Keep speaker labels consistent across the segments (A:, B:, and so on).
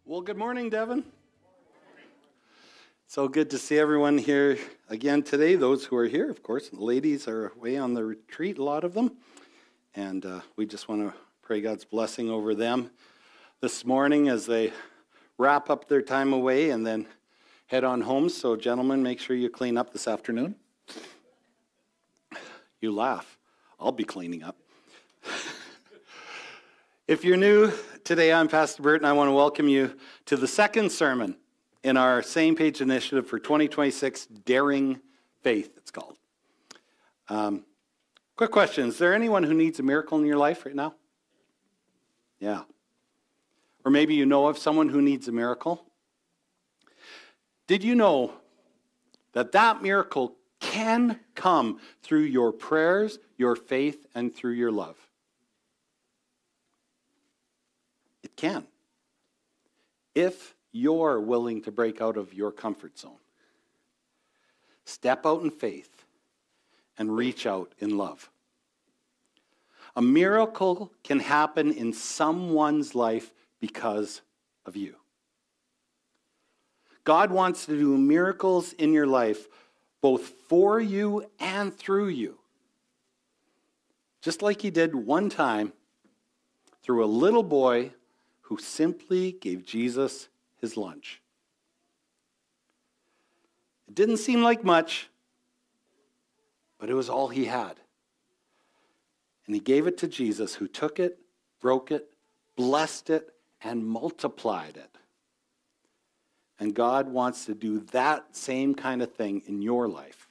A: Well, good morning, Devin. So good to see everyone here again today. Those who are here, of course, the ladies are away on the retreat, a lot of them. And we just want to pray God's blessing over them this morning as they wrap up their time away and then head on home. So, gentlemen, make sure you clean up this afternoon. You laugh. I'll be cleaning up. If you're new today, I'm Pastor Bert, and I want to welcome you to the second sermon in our Same Page Initiative for 2026, Daring Faith, it's called. Quick question, is there anyone who needs a miracle in your life right now? Yeah. Or maybe you know of someone who needs a miracle. Did you know that that miracle can come through your prayers, your faith, and through your love? It can. If you're willing to break out of your comfort zone, step out in faith, and reach out in love. A miracle can happen in someone's life because of you. God wants to do miracles in your life, both for you and through you. Just like he did one time through a little boy who simply gave Jesus his lunch. It didn't seem like much, but it was all he had. And he gave it to Jesus, who took it, broke it, blessed it, and multiplied it. And God wants to do that same kind of thing in your life.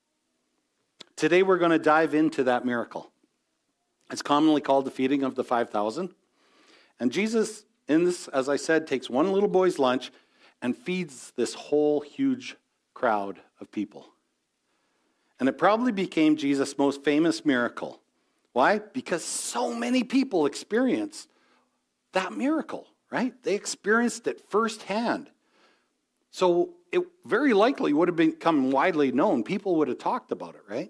A: Today we're going to dive into that miracle. It's commonly called the feeding of the 5,000. And Jesus, in this, as I said, takes one little boy's lunch and feeds this whole huge crowd of people. And it probably became Jesus' most famous miracle. Why? Because so many people experienced that miracle, right? They experienced it firsthand. So it very likely would have become widely known. People would have talked about it, right?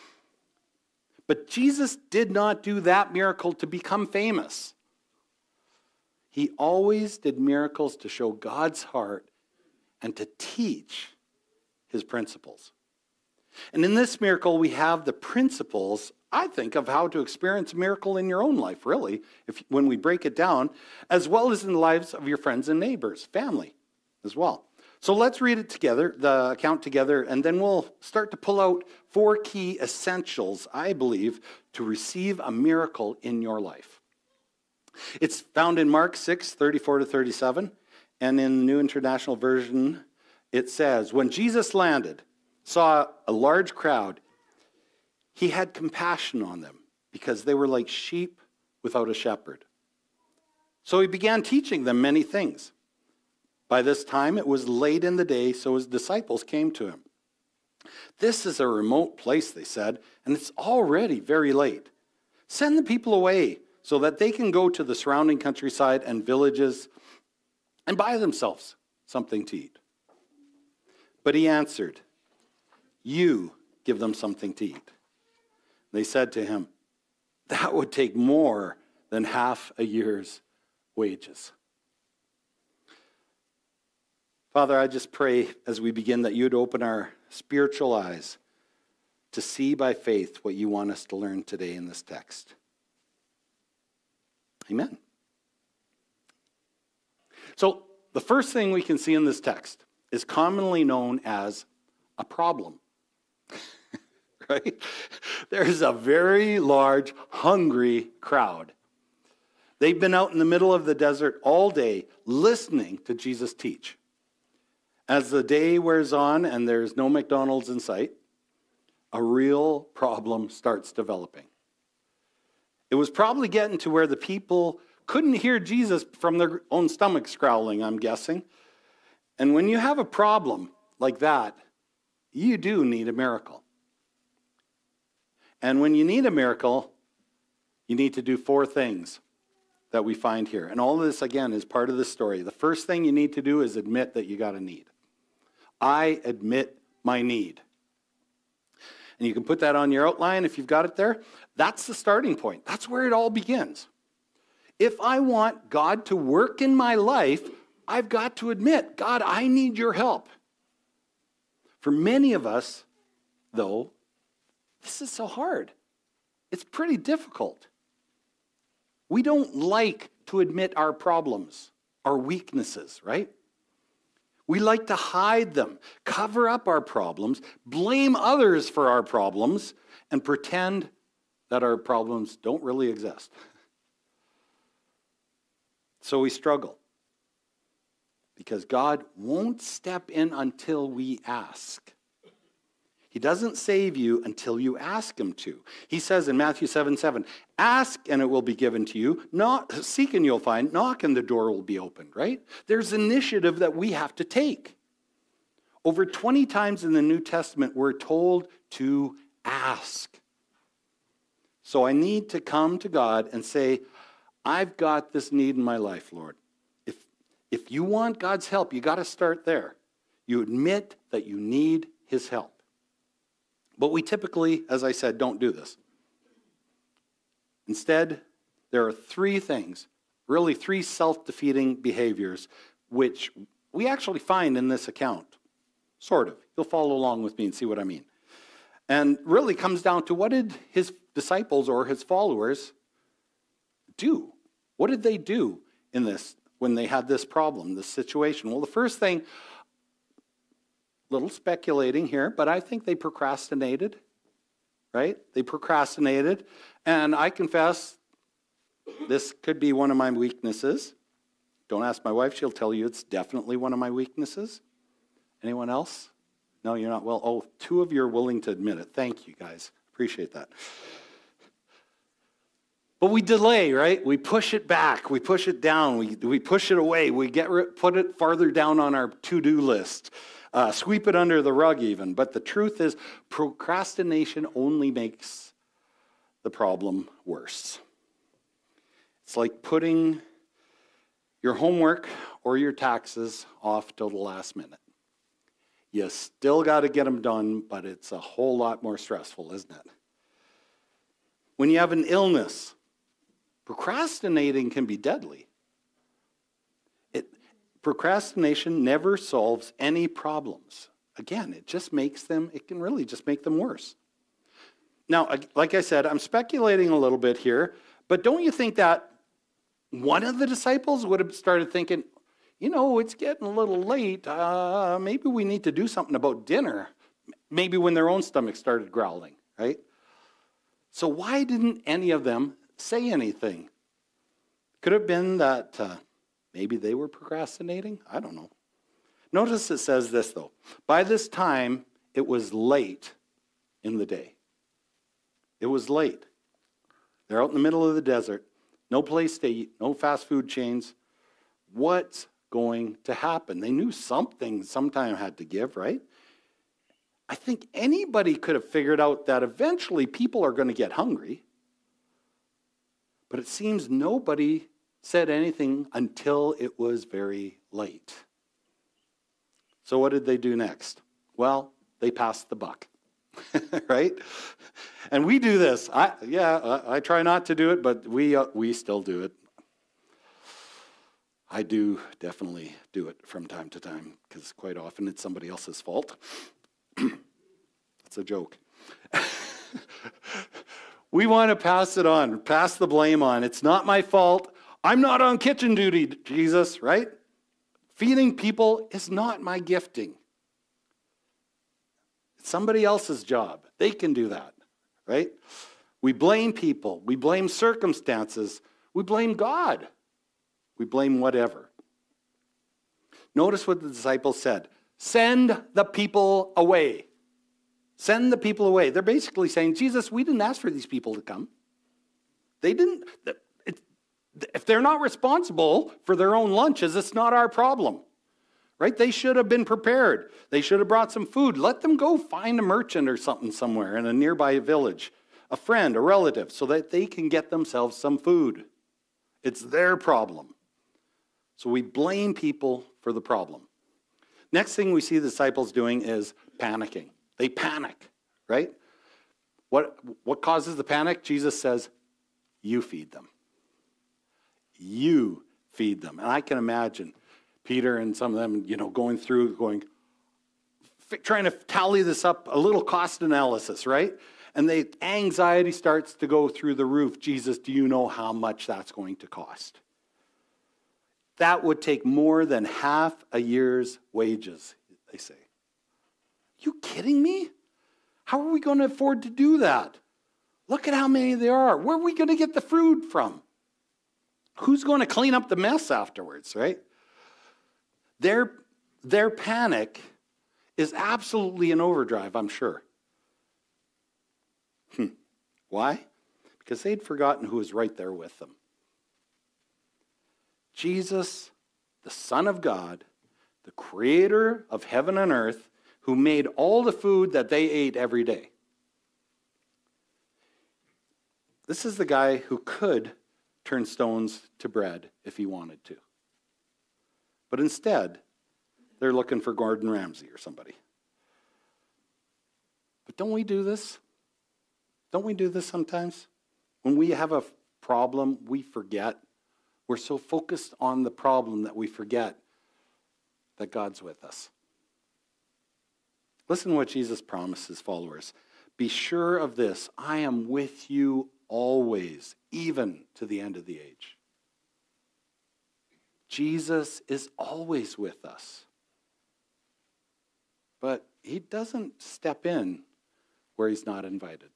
A: But Jesus did not do that miracle to become famous. He always did miracles to show God's heart and to teach his principles. And in this miracle, we have the principles, I think, of how to experience a miracle in your own life, really, when we break it down, as well as in the lives of your friends and neighbors, family as well. So let's read it together, the account together, and then we'll start to pull out 4 key essentials, I believe, to receive a miracle in your life. It's found in Mark 6:34-37, and in the New International Version, it says, when Jesus landed, saw a large crowd, he had compassion on them because they were like sheep without a shepherd. So he began teaching them many things. By this time, it was late in the day, so his disciples came to him. This is a remote place, they said, and it's already very late. Send the people away so that they can go to the surrounding countryside and villages and buy themselves something to eat. But he answered, you give them something to eat. They said to him, that would take more than half a year's wages. Father, I just pray as we begin that you'd open our spiritual eyes to see by faith what you want us to learn today in this text. Amen. So the first thing we can see in this text is commonly known as a problem. Right? There's a very large, hungry crowd. They've been out in the middle of the desert all day listening to Jesus teach. As the day wears on and there's no McDonald's in sight, a real problem starts developing. It was probably getting to where the people couldn't hear Jesus from their own stomachs growling, I'm guessing. And when you have a problem like that, you do need a miracle. And when you need a miracle, you need to do 4 things that we find here. And all of this, again, is part of the story. The first thing you need to do is admit that you got a need. I admit my need. And you can put that on your outline if you've got it there. That's the starting point. That's where it all begins. If I want God to work in my life, I've got to admit, God, I need your help. For many of us, though, this is so hard. It's pretty difficult. We don't like to admit our problems, our weaknesses, right? We like to hide them, cover up our problems, blame others for our problems, and pretend that our problems don't really exist. So we struggle because God won't step in until we ask. He doesn't save you until you ask him to. He says in Matthew 7:7, ask and it will be given to you. Seek and you'll find. Knock and the door will be opened, right? There's initiative that we have to take. Over 20 times in the New Testament, we're told to ask. So I need to come to God and say, I've got this need in my life, Lord. If you want God's help, you got to start there. You admit that you need his help. But we typically, as I said, don't do this. Instead, there are three things, really three self-defeating behaviors, which we actually find in this account. Sort of. You'll follow along with me and see what I mean. And really comes down to what did his disciples or his followers do? What did they do in this when they had this problem, this situation? Well, the first thing, little speculating here, but I think they procrastinated, right? They procrastinated, and I confess this could be one of my weaknesses. Don't ask my wife, she'll tell you it's definitely one of my weaknesses. Anyone else? No, you're not. Well, oh, two of you are willing to admit it. Thank you, guys. Appreciate that. But we delay, right? We push it back. We push it down. We push it away. We put it farther down on our to-do list. Sweep it under the rug even. But the truth is, procrastination only makes the problem worse. It's like putting your homework or your taxes off till the last minute. You still got to get them done, but it's a whole lot more stressful, isn't it? When you have an illness, procrastinating can be deadly. Procrastination never solves any problems. Again, it can really just make them worse. Now, like I said, I'm speculating a little bit here, but don't you think that one of the disciples would have started thinking, it's getting a little late. Maybe we need to do something about dinner. Maybe when their own stomach started growling, right? So why didn't any of them say anything? Could have been that maybe they were procrastinating. I don't know. Notice it says this, though. By this time, it was late in the day. It was late. They're out in the middle of the desert. No place to eat. No fast food chains. What's going to happen? They knew something sometime had to give, right? I think anybody could have figured out that eventually people are going to get hungry. But it seems nobody said anything until it was very late. So what did they do next? Well, they passed the buck, right? And we do this. I try not to do it, but we still do it. I do definitely do it from time to time because quite often it's somebody else's fault. It's a joke. We want to pass it on, pass the blame on. It's not my fault. I'm not on kitchen duty, Jesus, right? Feeding people is not my gifting. It's somebody else's job. They can do that, right? We blame people. We blame circumstances. We blame God. We blame whatever. Notice what the disciples said. Send the people away. Send the people away. They're basically saying, Jesus, we didn't ask for these people to come. They didn't. If they're not responsible for their own lunches, it's not our problem. Right? They should have been prepared. They should have brought some food. Let them go find a merchant or something somewhere in a nearby village, a friend, a relative, so that they can get themselves some food. It's their problem. So we blame people for the problem. Next thing we see the disciples doing is panicking. They panic, right? What causes the panic? Jesus says, you feed them. You feed them. And I can imagine Peter and some of them, going through, trying to tally this up, a little cost analysis, right? And anxiety starts to go through the roof. Jesus, do you know how much that's going to cost? That would take more than half a year's wages, they say. You kidding me? How are we going to afford to do that? Look at how many there are. Where are we going to get the food from? Who's going to clean up the mess afterwards, right? Their panic is absolutely in overdrive, I'm sure. Why? Because they'd forgotten who was right there with them. Jesus, the Son of God, the creator of heaven and earth, who made all the food that they ate every day. This is the guy who could turn stones to bread if he wanted to. But instead, they're looking for Gordon Ramsay or somebody. But don't we do this? Don't we do this sometimes? When we have a problem, we forget. We're so focused on the problem that we forget that God's with us. Listen to what Jesus promised his followers. Be sure of this, I am with you always, even to the end of the age. Jesus is always with us. But he doesn't step in where he's not invited.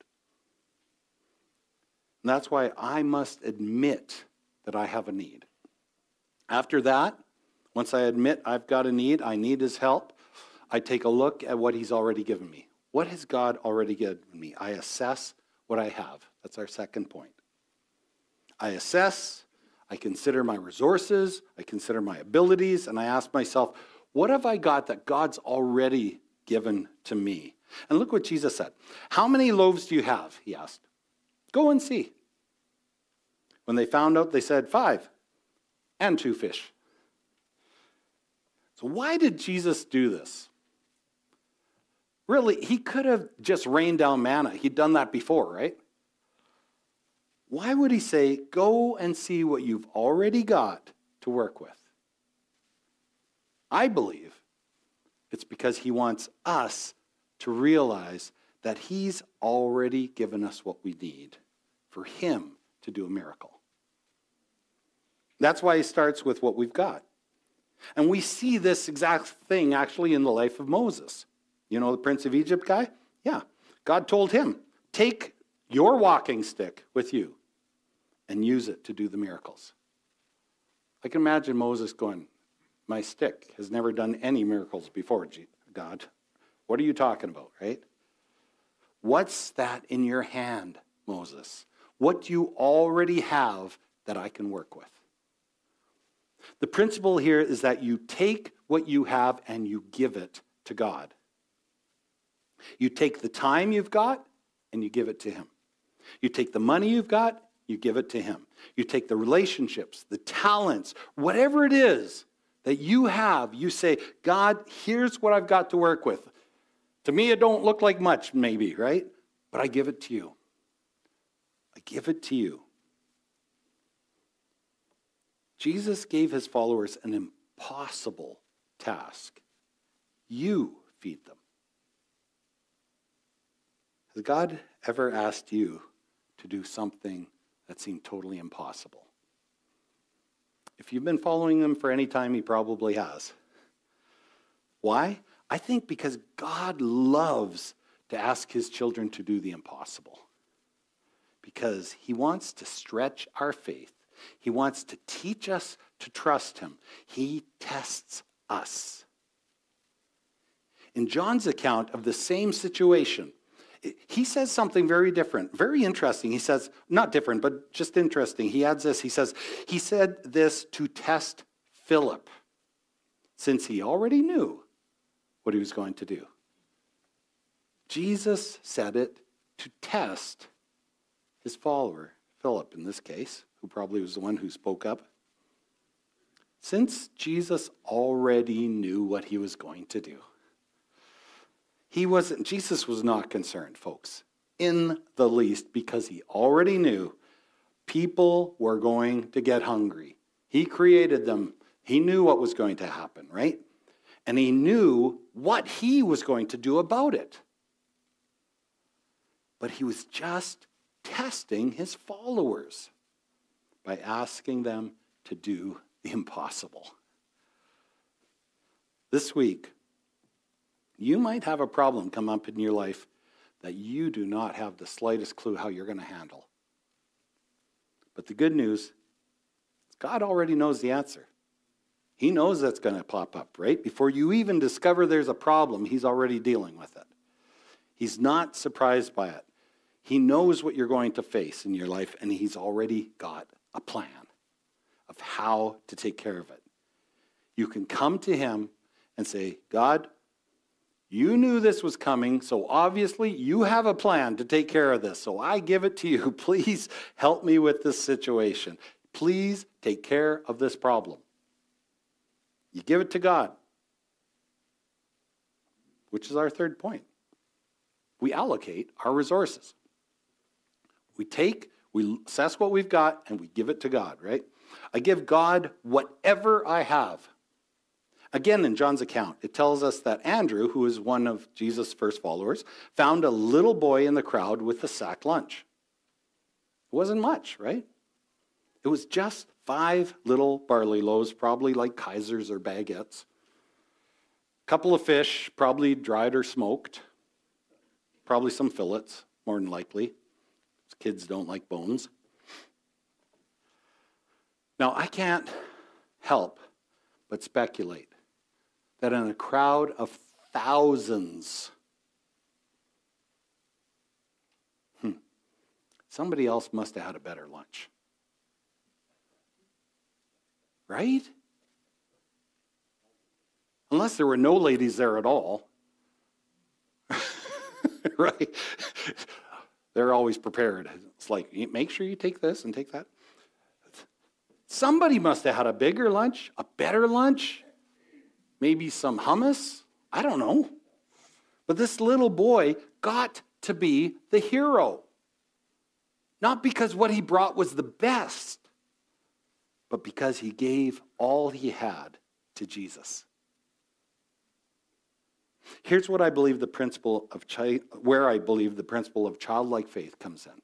A: And that's why I must admit that I have a need. After that, once I admit I've got a need, I need his help, I take a look at what he's already given me. What has God already given me? I assess what I have. That's our second point. I assess, I consider my resources, I consider my abilities, and I ask myself, what have I got that God's already given to me? And look what Jesus said. How many loaves do you have? He asked. Go and see. When they found out, they said 5 and 2 fish. So why did Jesus do this? Really, he could have just rained down manna. He'd done that before, right? Why would he say, go and see what you've already got to work with? I believe it's because he wants us to realize that he's already given us what we need for him to do a miracle. That's why he starts with what we've got. And we see this exact thing actually in the life of Moses. You know the Prince of Egypt guy? Yeah. God told him, take your walking stick with you and use it to do the miracles. I can imagine Moses going, my stick has never done any miracles before, God. What are you talking about, right? What's that in your hand, Moses? What do you already have that I can work with? The principle here is that you take what you have and you give it to God. You take the time you've got and you give it to him. You take the money you've got, you give it to him. You take the relationships, the talents, whatever it is that you have, you say, God, here's what I've got to work with. To me, it don't look like much, maybe, right? But I give it to you. I give it to you. Jesus gave his followers an impossible task. You feed them. Has God ever asked you to do something that seemed totally impossible? If you've been following him for any time, he probably has. Why? I think because God loves to ask his children to do the impossible. Because he wants to stretch our faith. He wants to teach us to trust him. He tests us. In John's account of the same situation, he says something very different, very interesting. He says, not different, but just interesting. He adds this, he says, he said this to test Philip, since he already knew what he was going to do. Jesus said it to test his follower, Philip in this case, who probably was the one who spoke up. Since Jesus already knew what he was going to do, Jesus was not concerned, folks, in the least, because he already knew people were going to get hungry. He created them He knew what was going to happen, right? And he knew what he was going to do about it. But he was just testing his followers by asking them to do the impossible. This week, you might have a problem come up in your life that you do not have the slightest clue how you're going to handle. But the good news is God already knows the answer. He knows that's going to pop up, right? Before you even discover there's a problem, he's already dealing with it. He's not surprised by it. He knows what you're going to face in your life, and he's already got a plan of how to take care of it. You can come to him and say, God, you knew this was coming, so obviously you have a plan to take care of this. So I give it to you. Please help me with this situation. Please take care of this problem. You give it to God, which is our third point. We allocate our resources. We assess what we've got, and we give it to God, right? I give God whatever I have. Again, in John's account, it tells us that Andrew, who is one of Jesus' first followers, found a little boy in the crowd with a sack lunch. It wasn't much, right? It was just 5 little barley loaves, probably like Kaisers or baguettes. A couple of fish, probably dried or smoked. Probably some fillets, more than likely. Kids don't like bones. Now, I can't help but speculate that in a crowd of thousands, somebody else must have had a better lunch. Right? Unless there were no ladies there at all. Right? They're always prepared. It's like, make sure you take this and take that. Somebody must have had a bigger lunch, a better lunch, maybe some hummus. I don't know. But this little boy got to be the hero. Not because what he brought was the best, but because he gave all he had to Jesus. Here's what I believe where I believe the principle of childlike faith comes in.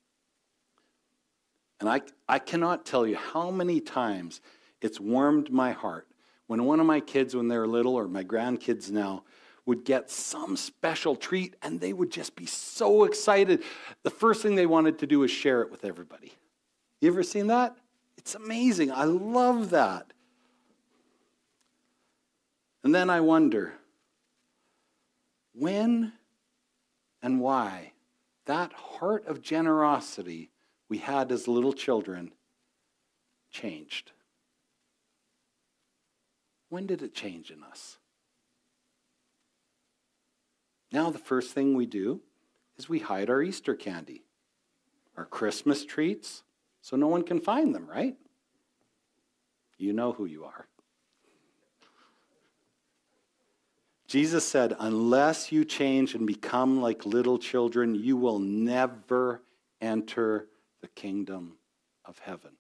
A: And I cannot tell you how many times it's warmed my heart when one of my kids, when they were little, or my grandkids now, would get some special treat and they would just be so excited. The first thing they wanted to do was share it with everybody. You ever seen that? It's amazing. I love that. And then I wonder, when and why that heart of generosity we had as little children changed. When did it change in us? Now the first thing we do is we hide our Easter candy, our Christmas treats, so no one can find them, right? You know who you are. Jesus said, unless you change and become like little children, you will never enter the kingdom of heaven.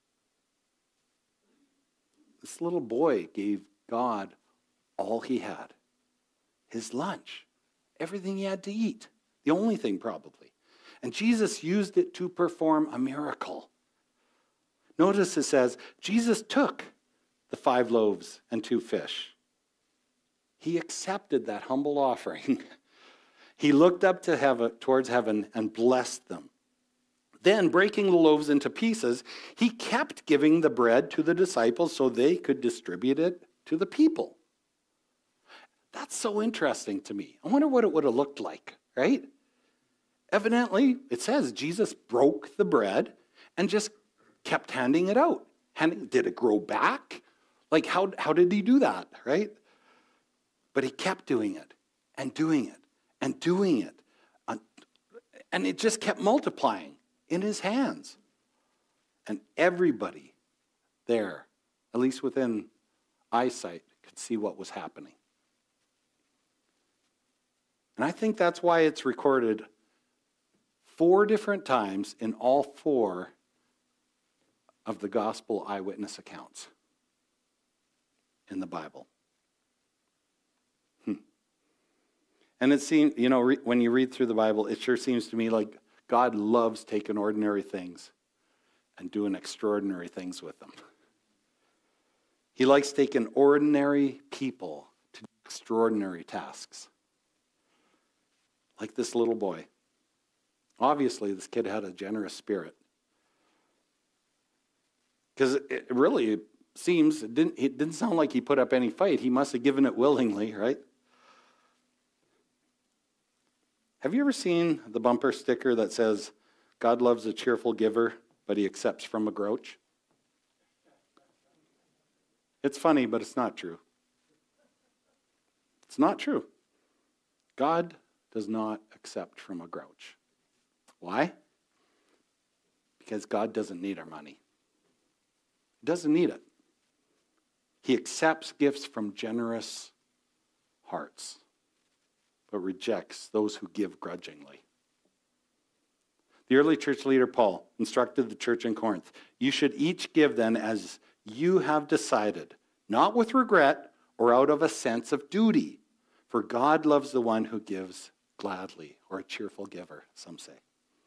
A: This little boy gave God all he had. His lunch, everything he had to eat. The only thing probably. And Jesus used it to perform a miracle. Notice it says, Jesus took the 5 loaves and 2 fish. He accepted that humble offering. He looked up to heaven, towards heaven, and blessed them. Then, breaking the loaves into pieces, he kept giving the bread to the disciples so they could distribute it to the people. That's so interesting to me. I wonder what it would have looked like, right? Evidently, it says Jesus broke the bread and just kept handing it out. Did it grow back? Like, how did he do that, right? But he kept doing it and doing it and doing it. And it just kept multiplying in his hands. And everybody there, at least within eyesight, could see what was happening. And I think that's why it's recorded 4 different times in all 4 of the gospel eyewitness accounts. in the Bible. And it seems, when you read through the Bible, it sure seems to me like God loves taking ordinary things and doing extraordinary things with them. He likes taking ordinary people to do extraordinary tasks. Like this little boy. Obviously, this kid had a generous spirit. Because it really seems, it didn't sound like he put up any fight. He must have given it willingly, right? Have you ever seen the bumper sticker that says, God loves a cheerful giver, but he accepts from a grouch? It's funny, but it's not true. It's not true. God does not accept from a grouch. Why? Because God doesn't need our money. He doesn't need it. He accepts gifts from generous hearts, but rejects those who give grudgingly. The early church leader Paul instructed the church in Corinth, you should each give then as you have decided, not with regret or out of a sense of duty, for God loves the one who gives gladly, or a cheerful giver, some say.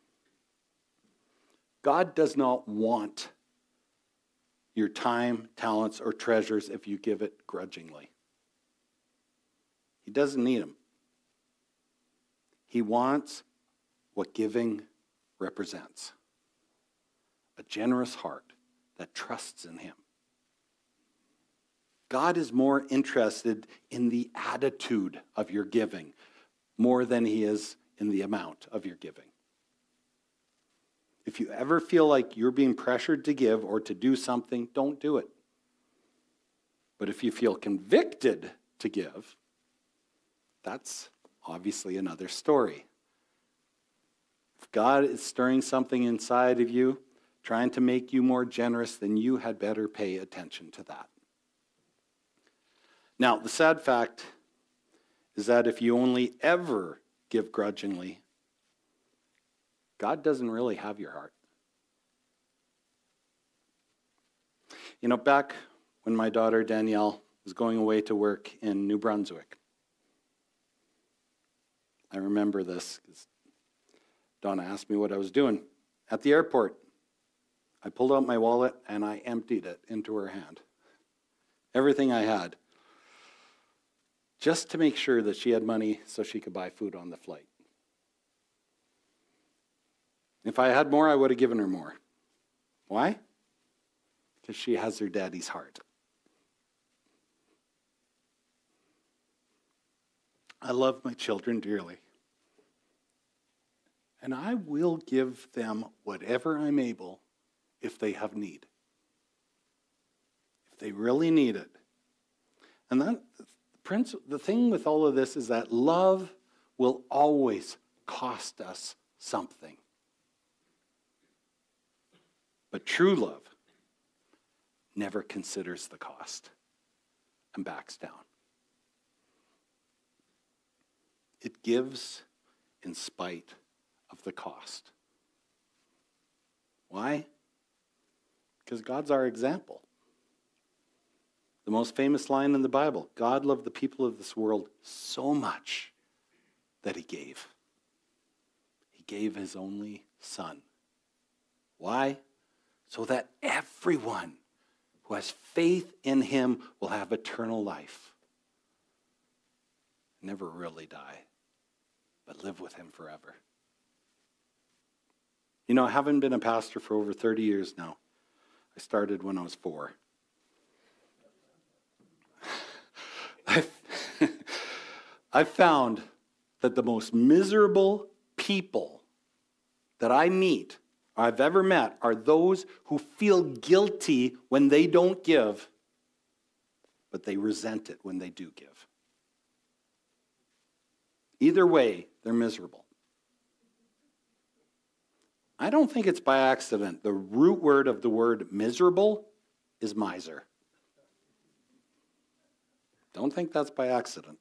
A: God does not want your time, talents, or treasures if you give it grudgingly. He doesn't need them. He wants what giving represents. A generous heart that trusts in him. God is more interested in the attitude of your giving more than he is in the amount of your giving. If you ever feel like you're being pressured to give or to do something, don't do it. But if you feel convicted to give, that's obviously another story. If God is stirring something inside of you, trying to make you more generous, then you had better pay attention to that. Now, the sad fact is that if you only ever give grudgingly, God doesn't really have your heart. Back when my daughter Danielle was going away to work in New Brunswick, I remember this because Donna asked me what I was doing. At the airport, I pulled out my wallet and I emptied it into her hand. Everything I had. Just to make sure that she had money so she could buy food on the flight. If I had more, I would have given her more. Why? Because she has her daddy's heart. I love my children dearly. And I will give them whatever I'm able if they have need. If they really need it. And then the thing with all of this is that love will always cost us something. But true love never considers the cost and backs down. It gives in spite of the cost. Why? Because God's our example. The most famous line in the Bible, God loved the people of this world so much that he gave. He gave his only son. Why? So that everyone who has faith in him will have eternal life. Never really die, but live with him forever. I haven't been a pastor for over 30 years now. I started when I was 4. I've found that the most miserable people that I meet, or I've ever met, are those who feel guilty when they don't give, but they resent it when they do give. Either way, they're miserable. I don't think it's by accident. The root word of the word miserable is miser. Don't think that's by accident.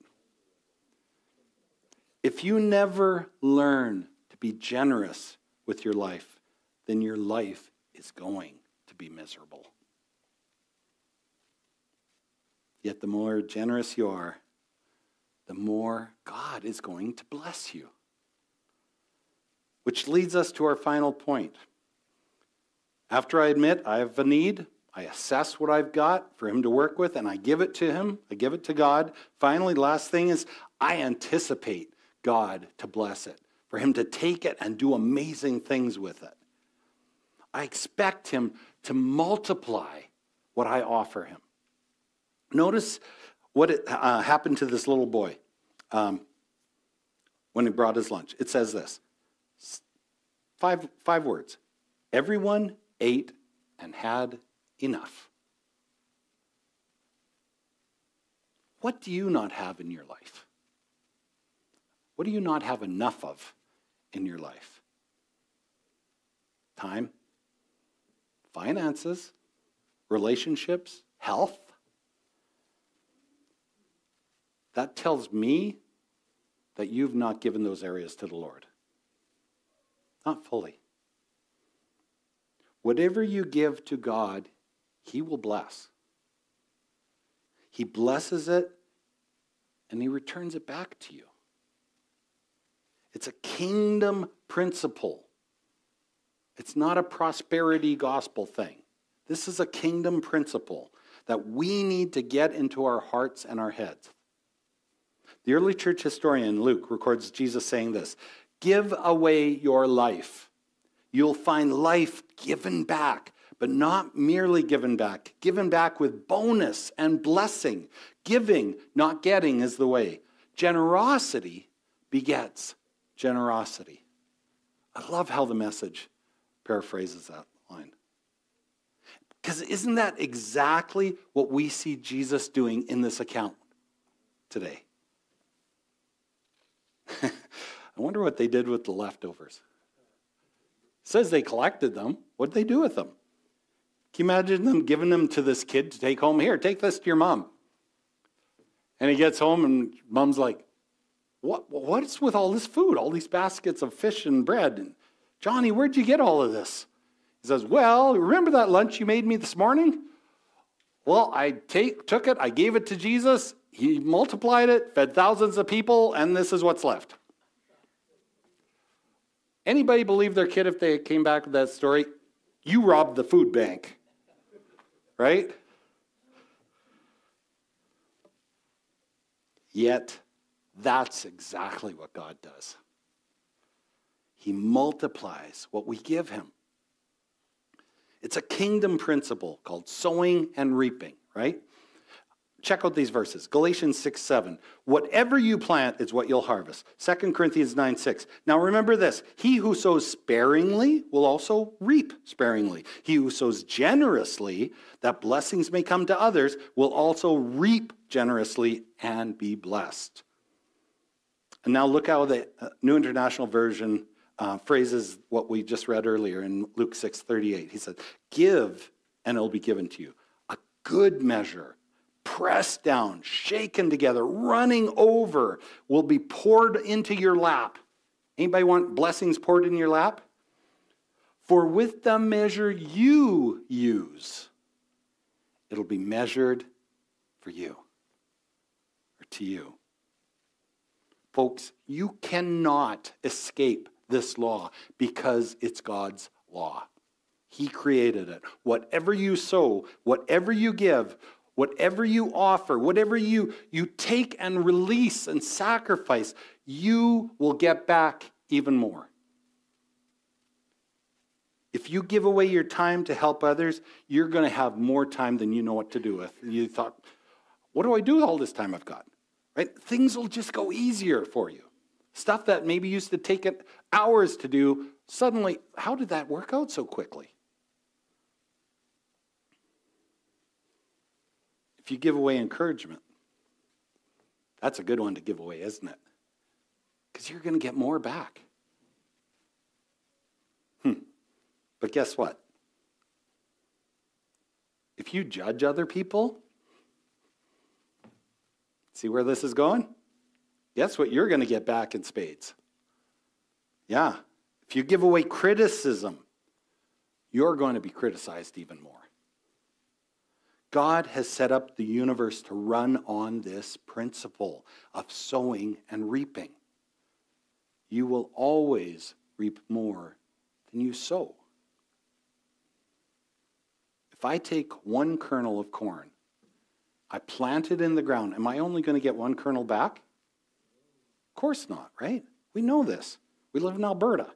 A: If you never learn to be generous with your life, then your life is going to be miserable. Yet the more generous you are, the more God is going to bless you. Which leads us to our final point. After I admit I have a need, I assess what I've got for him to work with, and I give it to him. I give it to God. Finally, last thing is I anticipate God to bless it, for him to take it and do amazing things with it. I expect him to multiply what I offer him. Notice what happened to this little boy when he brought his lunch. It says this, five words. Everyone ate and had enough. What do you not have in your life? What do you not have enough of in your life? Time, finances, relationships, health. That tells me that you've not given those areas to the Lord. Not fully. Whatever you give to God, he will bless. He blesses it and he returns it back to you. It's a kingdom principle. It's not a prosperity gospel thing. This is a kingdom principle that we need to get into our hearts and our heads. The early church historian Luke records Jesus saying this, "Give away your life. You'll find life given back, but not merely given back with bonus and blessing. Giving, not getting is the way. Generosity begets generosity." I love how the Message paraphrases that line. Because isn't that exactly what we see Jesus doing in this account today? I wonder what they did with the leftovers. It says they collected them. What did they do with them? Can you imagine them giving them to this kid to take home? Here, take this to your mom. And he gets home and mom's like, what's with all this food, all these baskets of fish and bread? And Johnny, where'd you get all of this? He says, well, remember that lunch you made me this morning? Well, I took it, I gave it to Jesus, he multiplied it, fed thousands of people, and this is what's left. Anybody believe their kid if they came back with that story? You robbed the food bank, right? Yet, that's exactly what God does. He multiplies what we give him. It's a kingdom principle called sowing and reaping, right? Check out these verses. Galatians 6:7. Whatever you plant is what you'll harvest. 2 Corinthians 9:6. Now remember this. He who sows sparingly will also reap sparingly. He who sows generously, that blessings may come to others, will also reap generously and be blessed. And now look how the New International Version phrases what we just read earlier in Luke 6:38. He said, give and it'll be given to you. A good measure, pressed down, shaken together, running over, will be poured into your lap. Anybody want blessings poured in your lap? For with the measure you use, it'll be measured for you or to you. Folks, you cannot escape this law because it's God's law. He created it. Whatever you sow, whatever you give, whatever you offer, whatever you take and release and sacrifice, you will get back even more. If you give away your time to help others, you're going to have more time than you know what to do with. You thought, what do I do with all this time I've got? Right? Things will just go easier for you. Stuff that maybe used to take it hours to do, suddenly, how did that work out so quickly? If you give away encouragement, that's a good one to give away, isn't it? Because you're going to get more back. But guess what? If you judge other people, see where this is going? Guess what you're going to get back in spades? Yeah. If you give away criticism, you're going to be criticized even more. God has set up the universe to run on this principle of sowing and reaping. You will always reap more than you sow. If I take one kernel of corn, I plant it in the ground, am I only going to get one kernel back? Of course not, right? We know this. We live in Alberta.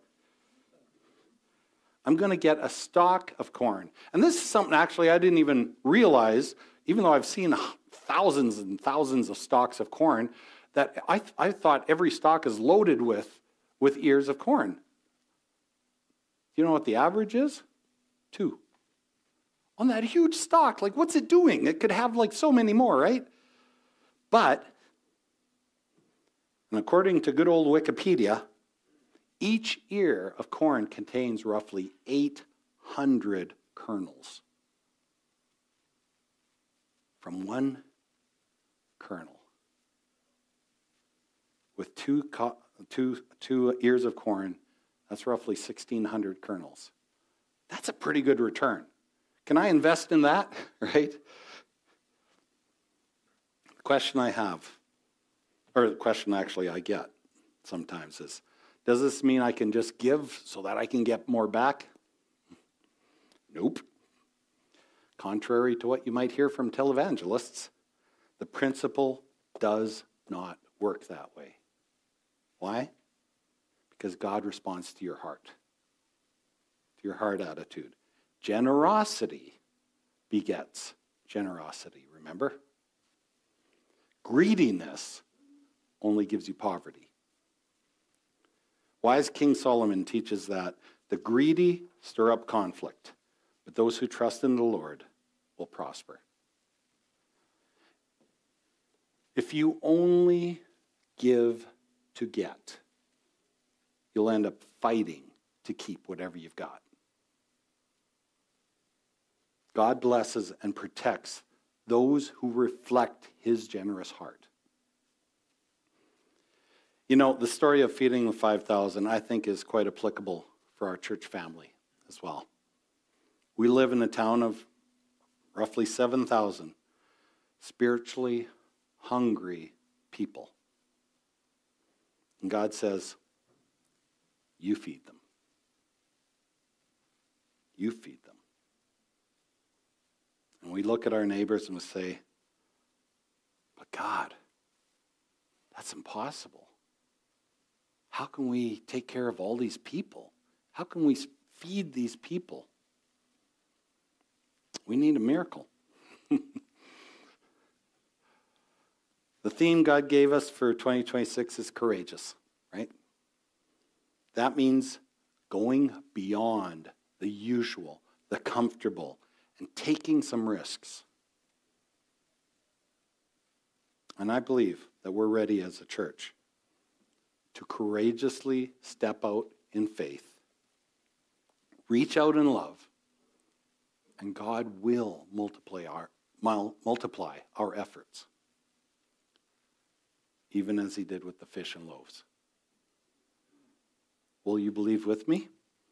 A: I'm going to get a stalk of corn. And this is something actually I didn't even realize, even though I've seen thousands and thousands of stalks of corn, that I thought every stalk is loaded with ears of corn. Do you know what the average is? 2. On that huge stalk, like what's it doing? It could have like so many more, right? But, and according to good old Wikipedia, each ear of corn contains roughly 800 kernels from one kernel. With two ears of corn, that's roughly 1,600 kernels. That's a pretty good return. Can I invest in that, right? The question I have, or the question actually I get sometimes is, does this mean I can just give so that I can get more back? Nope. Contrary to what you might hear from televangelists, the principle does not work that way. Why? Because God responds to your heart, to your heart attitude. Generosity begets generosity, remember? Greediness only gives you poverty. Wise King Solomon teaches that the greedy stir up conflict, but those who trust in the Lord will prosper. If you only give to get, you'll end up fighting to keep whatever you've got. God blesses and protects those who reflect his generous heart. You know, the story of feeding the 5,000, I think, is quite applicable for our church family as well. We live in a town of roughly 7,000 spiritually hungry people. And God says, you feed them. You feed them. And we look at our neighbors and we say, but God, that's impossible. How can we take care of all these people? How can we feed these people? We need a miracle. The theme God gave us for 2026 is courageous, right? That means going beyond the usual, the comfortable, and taking some risks. And I believe that we're ready as a church to courageously step out in faith, reach out in love, and God will multiply our efforts, even as he did with the fish and loaves. Will you believe with me?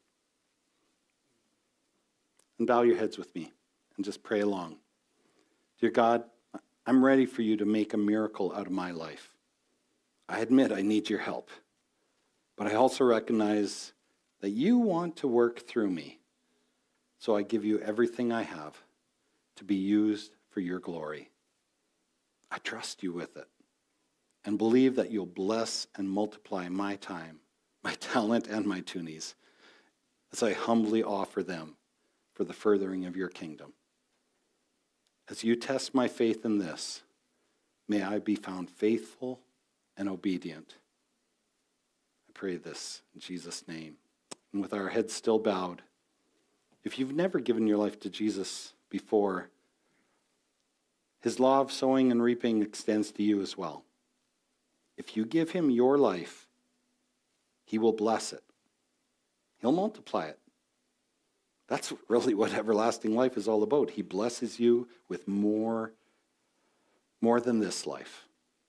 A: And bow your heads with me and just pray along. Dear God, I'm ready for you to make a miracle out of my life. I admit I need your help, but I also recognize that you want to work through me. So I give you everything I have to be used for your glory. I trust you with it and believe that you'll bless and multiply my time, my talent, and my tunies as I humbly offer them for the furthering of your kingdom. As you test my faith in this, may I be found faithful and obedient. I pray this in Jesus' name. And with our heads still bowed, if you've never given your life to Jesus before, his law of sowing and reaping extends to you as well. If you give him your life, he will bless it. He'll multiply it. That's really what everlasting life is all about. He blesses you with more than this life.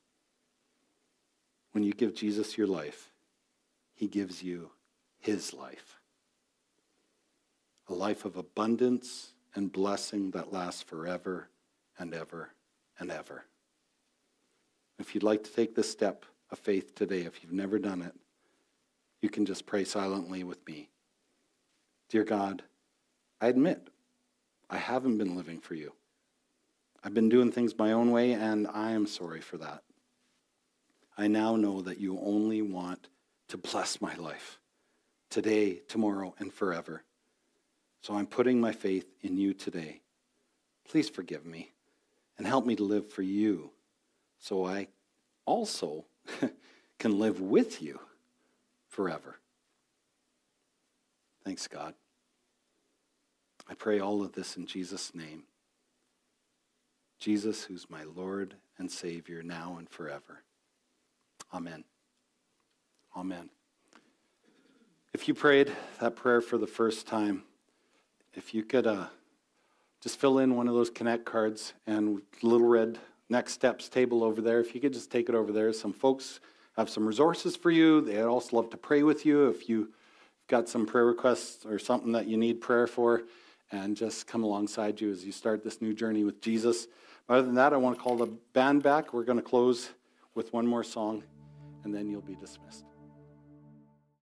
A: When you give Jesus your life, he gives you his life. A life of abundance and blessing that lasts forever and ever and ever. If you'd like to take this step of faith today, if you've never done it, you can just pray silently with me. Dear God, I admit I haven't been living for you. I've been doing things my own way, and I am sorry for that. I now know that you only want to bless my life today, tomorrow, and forever. So I'm putting my faith in you today. Please forgive me and help me to live for you so I also can live with you forever. Thanks, God. I pray all of this in Jesus' name. Jesus, who's my Lord and Savior now and forever. Amen. Amen. If you prayed that prayer for the first time, if you could just fill in one of those Connect cards and little red Next Steps table over there, if you could just take it over there. Some folks have some resources for you. They'd also love to pray with you if you've got some prayer requests or something that you need prayer for, and just come alongside you as you start this new journey with Jesus. Other than that, I want to call the band back. We're going to close with one more song, and then you'll be dismissed.